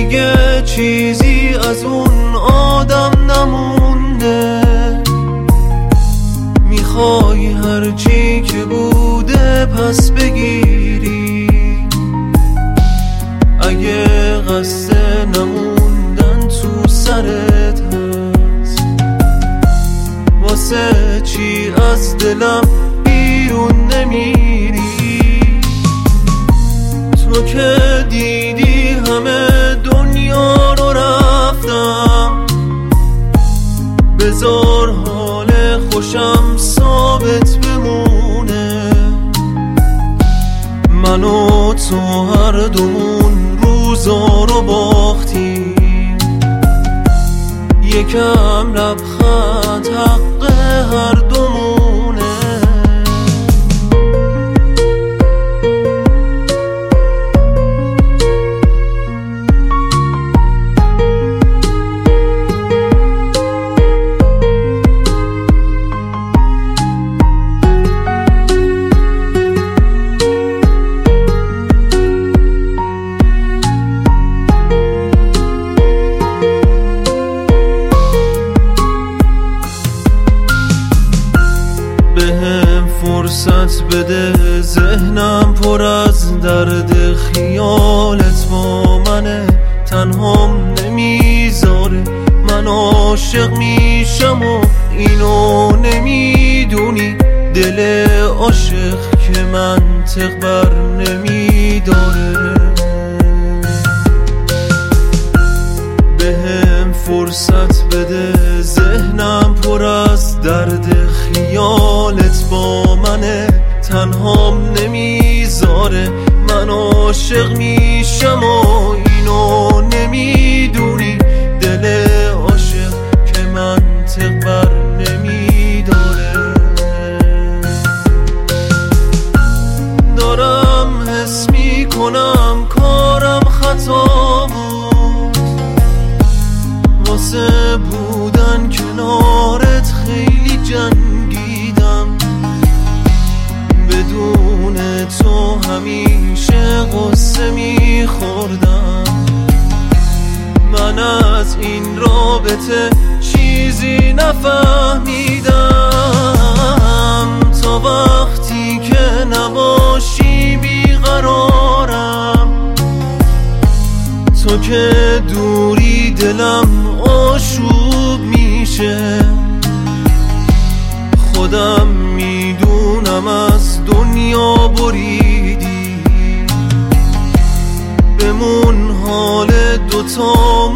دیگه چیزی از اون آدم نمونده. میخوای هرچی که بوده پس بگیری، اگه قصد نموندن تو سرت هست. واسه چی از دلم بیرون نمیری؟ تو که دیدی همه دنیا رو رفتم، بذار حال خوشم ثابت بمونه. من و تو هر دومون روزا رو باختیم، یکم لبخند حق هر دومونه. بهم فرصت بده، ذهنم پر از درد خیالت با منه. تنهام نمیذاره، من عاشق میشم و اینو نمیدونی. دل عاشق که منطق بر نمیداره. بهم فرصت بده، ذهنم پر از درد خیالت با منه. تنهام نمیذاره، من عاشق میشم و اینو نمیدونی. دل عاشق که منطق بر نمیداره. دارم حس میکنم کارم خطا بود، واسه بودن کنارت خیلی جنگیدم. بدون تو همیشه غصه میخوردم. من از این رابطه چیزی نفهمیدم، تا وقتی که نباشی بیقرارم. تو که دوری دلم آشوب میشه. خودم میدونم از دنیا بریدی، بمون حال دوتامون